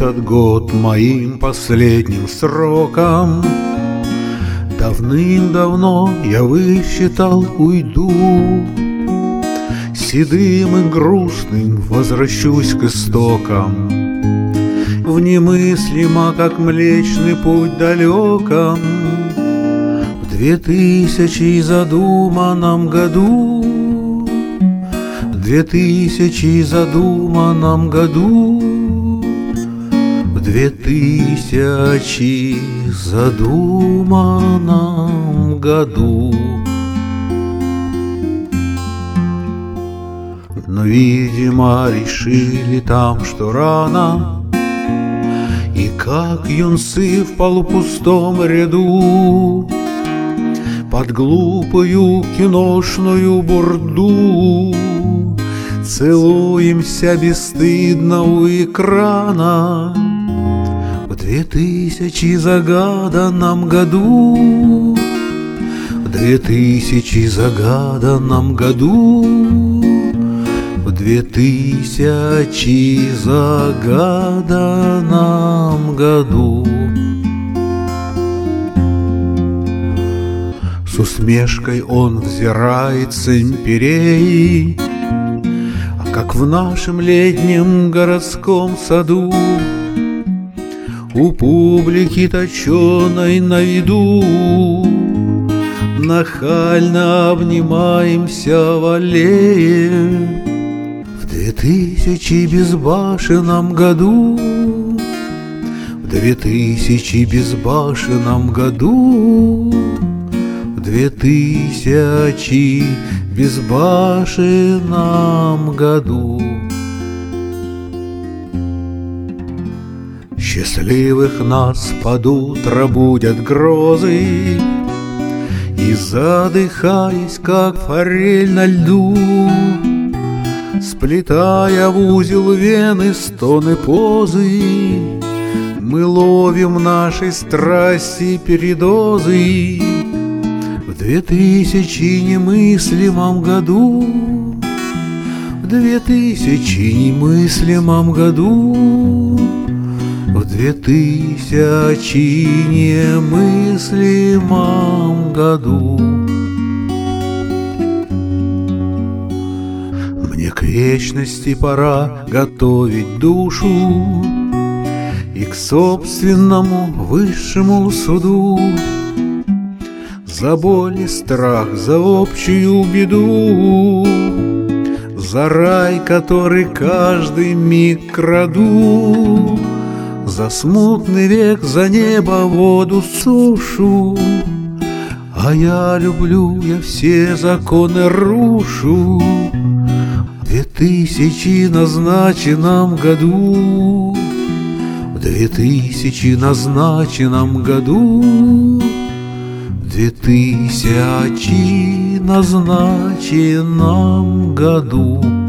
этот год моим последним сроком. Давным-давно я высчитал, уйду, седым и грустным возвращусь к истокам. В немыслимо, как Млечный Путь далеком, в 2000 задуманном году, в 2000 задуманном году, в 2000 задуманном году. Но, видимо, решили там, что рано, и как юнцы в полупустом ряду под глупую киношную бурду целуемся бесстыдно у экрана. В 2000 загаданном году, в 2000 загаданном году, в 2000 загаданном году. С усмешкой он взирает с империей, как в нашем летнем городском саду у публики точеной на виду нахально обнимаемся в аллее. В 2000 безбашенном году, в 2000 безбашенном году, в 2000 безбашенном году. Счастливых нас под утро будят грозы, и, задыхаясь, как форель на льду, сплетая в узел вены стоны позы, мы ловим нашей страсти передозы. В 2000 немыслимом году, в 2000 немыслимом году, в 2000 немыслимом году. Мне к вечности пора готовить душу и к собственному высшему суду, за боль и страх, за общую беду, за рай, который каждый миг краду, за смутный век, за небо, воду, сушу. А я люблю, я все законы рушу. В 2000 назначенном году, в 2000 назначенном году, в 2000 назначенном году.